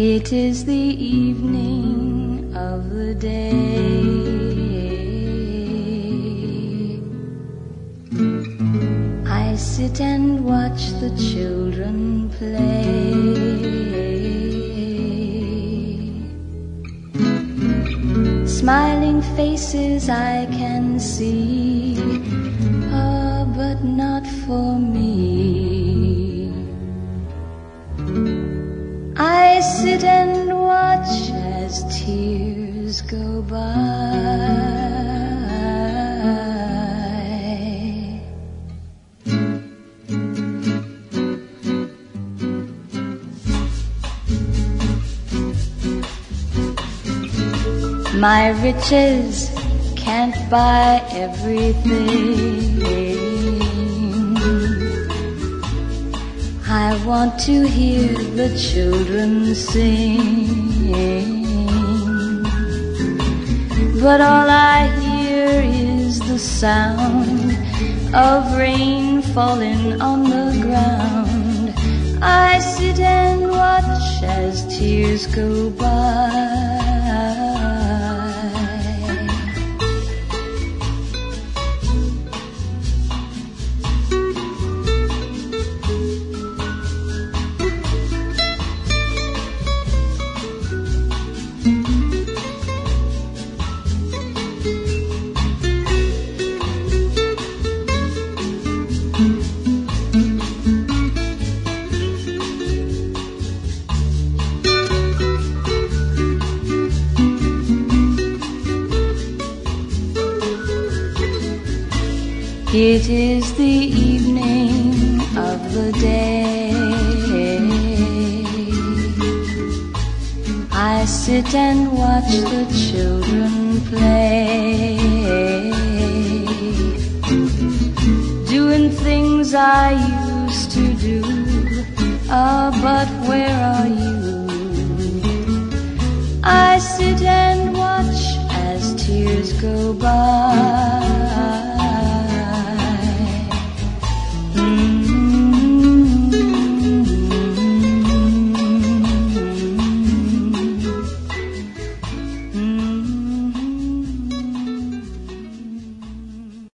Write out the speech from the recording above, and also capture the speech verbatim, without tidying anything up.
It is the evening of the day. I sit and watch the children play. Smiling faces I can see, ah, but not for me. I sit and watch as tears go by. My riches can't buy everything. I want to hear the children sing, but all I hear is the sound of rain falling on the ground. I sit and watch as tears go by. It is the evening of the day. I sit and watch the children play, doing things I used to do, ah, but where